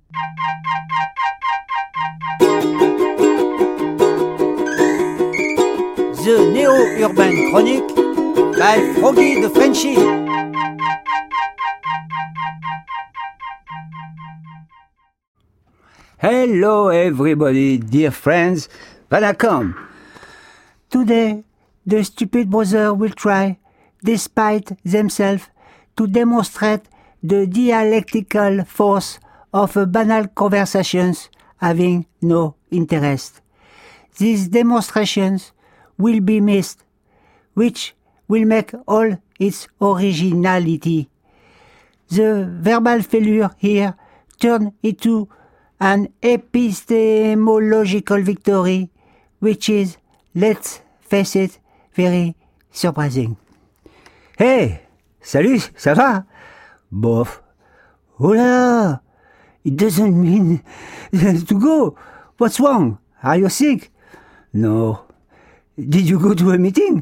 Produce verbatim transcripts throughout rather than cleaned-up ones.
The Neo-Urban Chronic by Froggy the Frenchie. Hello everybody, dear friends, welcome. Today, the stupid brother will try, despite themselves, to demonstrate the dialectical force of banal conversations having no interest. These demonstrations will be missed, which will make all its originality. The verbal failure here turned into an epistemological victory, which is, let's face it, very surprising. Hey, salut, ça va? Bof. Oh là, it doesn't mean to go. What's wrong? Are you sick? No. Did you go to a meeting?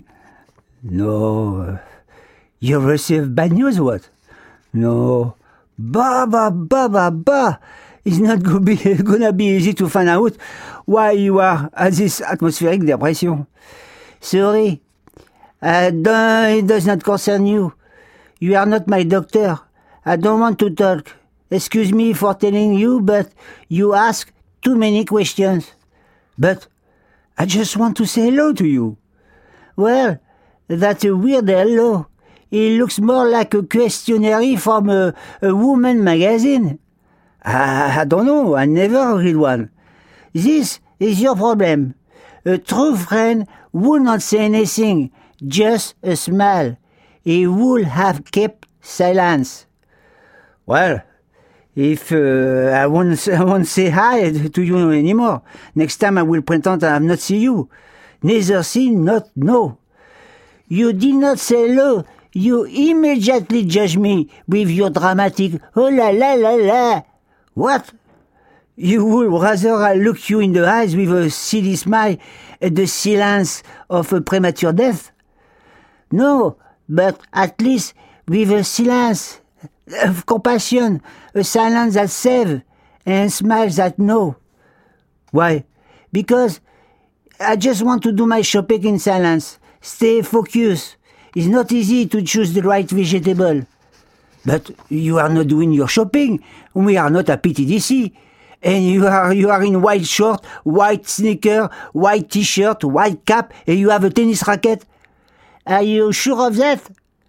No. You received bad news, what? No. Bah, bah, bah, bah, bah. It's not go be, gonna be easy to find out why you are at this atmospheric depression. Sorry. Uh, don't, it does not concern you. You are not my doctor. I don't want to talk. Excuse me for telling you, but you ask too many questions. But I just want to say hello to you. Well, that's a weird hello. It looks more like a questionnaire from a, a woman magazine. I, I don't know, I never read one. This is your problem. A true friend would not say anything, just a smile. He would have kept silence. Well, if uh, I, won't, I won't say hi to you anymore, next time I will pretend I have not seen you. Neither see, not know. You did not say hello. You immediately judge me with your dramatic, oh la la la la. What? You would rather I look you in the eyes with a silly smile at the silence of a premature death? No, but at least with a silence of compassion, a silence that saves and smiles that no. Why? Because I just want to do my shopping in silence, stay focused. It's not easy to choose the right vegetable. But you are not doing your shopping. We are not at P T D C. And you are you are in white short, white sneaker, white t-shirt, white cap, and you have a tennis racket. Are you sure of that?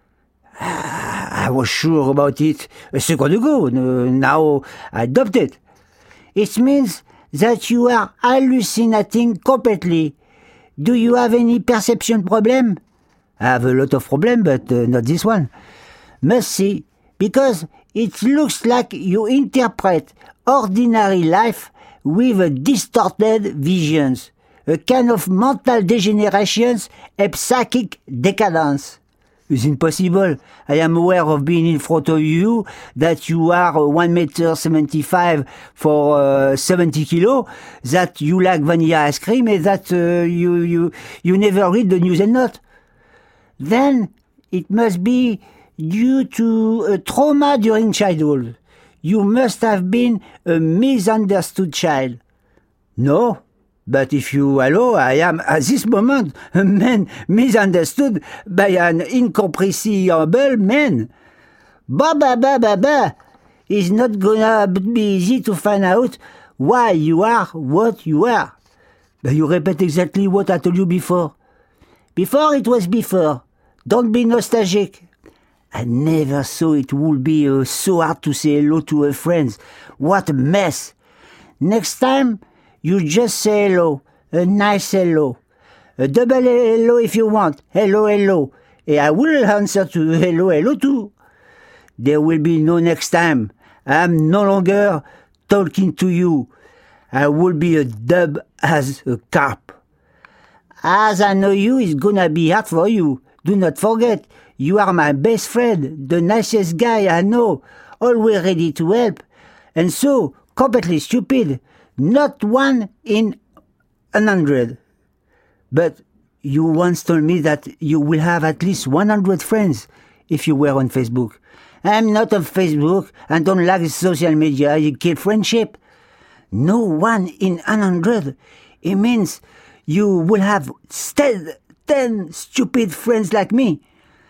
I was sure about it a second ago. Now I adopt it. It means that you are hallucinating completely. Do you have any perception problem? I have a lot of problems, but uh, not this one. Must see. Because it looks like you interpret ordinary life with a distorted visions, a kind of mental degeneration and psychic decadence. It's impossible. I am aware of being in front of you, that you are one meter seventy-five for uh, seventy kilo, that you like vanilla ice cream, and that uh, you, you, you never read the news and not. Then it must be due to a trauma during childhood. You must have been a misunderstood child. No, but if you allow, I am at this moment a man misunderstood by an incomprehensible man. Bah, bah, bah, bah, bah. It's not gonna be easy to find out why you are what you are. But you repeat exactly what I told you before. Before it was before. Don't be nostalgic. I never thought it would be uh, so hard to say hello to a friend. What a mess. Next time, you just say hello. A nice hello. A double hello if you want. Hello, hello. And I will answer to hello, hello too. There will be no next time. I am no longer talking to you. I will be a dub as a carp. As I know you, it's gonna be hard for you. Do not forget, you are my best friend, the nicest guy I know, always ready to help, and so completely stupid, not one in a hundred. But you once told me that you will have at least one hundred friends if you were on Facebook. I'm not on Facebook and don't like social media. You kill friendship. No one in a hundred. It means you will have st- ten stupid friends like me.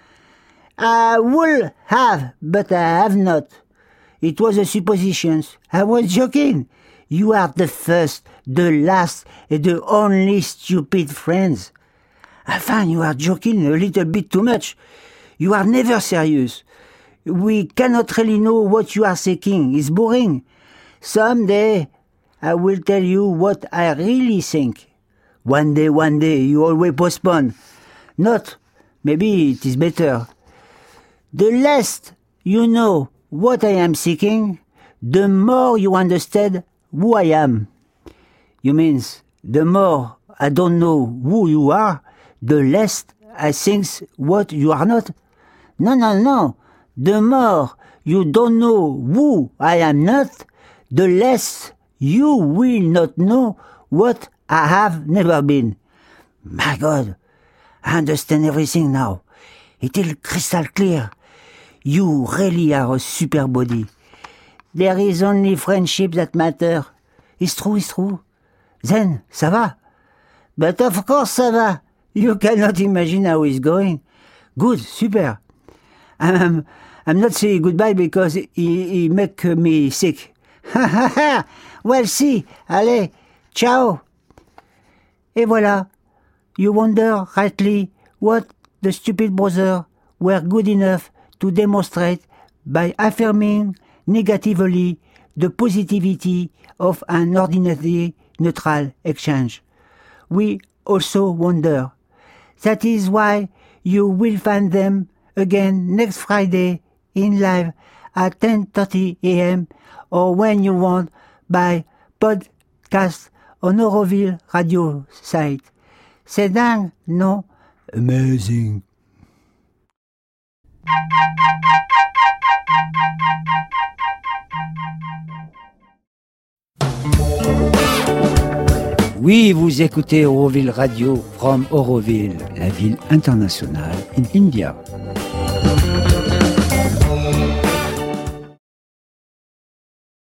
I will have, but I have not. It was a supposition. I was joking. You are the first, the last, and the only stupid friends. I find you are joking a little bit too much. You are never serious. We cannot really know what you are seeking. It's boring. Someday, I will tell you what I really think. One day, one day, you always postpone. Not. Maybe it is better. The less you know what I am seeking, the more you understand who I am. You means, the more I don't know who you are, the less I think what you are not. No, no, no. The more you don't know who I am not, the less you will not know what I have never been. My God, I understand everything now. It is crystal clear. You really are a super body. There is only friendship that matter. It's true, it's true. Then, ça va. But of course ça va. You cannot imagine how it's going. Good, super. I'm, I'm not saying goodbye because he, he make me sick. Ha ha ha. Well, see, allez, ciao. Et voilà. You wonder rightly what the stupid brothers were good enough to demonstrate by affirming negatively the positivity of an ordinary neutral exchange. We also wonder. That is why you will find them again next Friday in live at ten thirty a.m. or when you want by podcast on Euroville radio site. C'est dingue, non? Amazing. Oui, vous écoutez Euroville Radio from Auroville, la ville internationale in India.